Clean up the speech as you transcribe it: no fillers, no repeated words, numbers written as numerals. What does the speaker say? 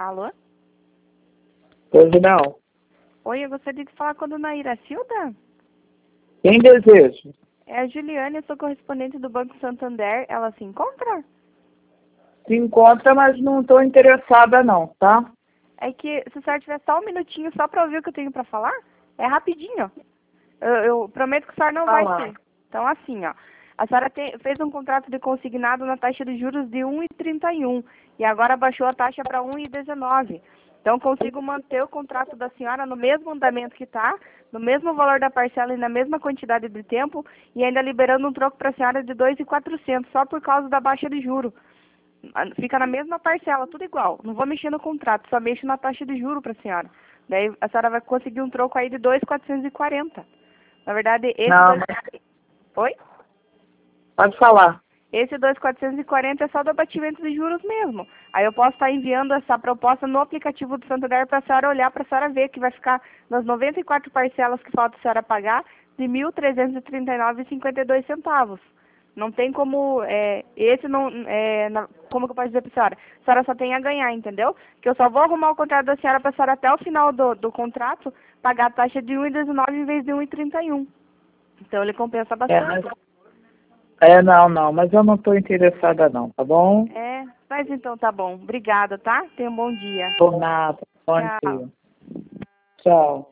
Alô? Pois não. Oi, eu gostaria de falar com a dona Iracilda? Quem deseja? É a Juliane, eu sou correspondente do Banco Santander. Ela se encontra? Se encontra, mas não estou interessada não, tá? É que se a senhora tiver só um minutinho só para ouvir o que eu tenho para falar, é rapidinho. Eu prometo que a senhora não vai lá. ter. Então, assim, ó. A senhora fez um contrato de consignado na taxa de juros de 1,31 e agora baixou a taxa para 1,19. Então, consigo manter o contrato da senhora no mesmo andamento que está, no mesmo valor da parcela e na mesma quantidade de tempo e ainda liberando um troco para a senhora de 2.400 só por causa da baixa de juro. Fica na mesma parcela, tudo igual. Não vou mexer no contrato, só mexo na taxa de juro para a senhora. Daí a senhora vai conseguir um troco aí de 2.440. Na verdade, esse Não, dois... Oi? pode falar. Esse 2.440 é só do abatimento de juros mesmo. Aí eu posso estar enviando essa proposta no aplicativo do Santander para a senhora olhar, para a senhora ver que vai ficar nas 94 parcelas que falta a senhora pagar de R$ 1.339,52. Não tem como, como que eu posso dizer para a senhora só tem a ganhar, entendeu? Que eu só vou arrumar o contrato da senhora para a senhora até o final do contrato pagar a taxa de 1,19 em vez de 1,31. Então ele compensa bastante. Não, mas eu não estou interessada não, tá bom? Mas então tá bom. Obrigada, tá? Tenha um bom dia. Por nada. Bom Tchau. dia. Tchau.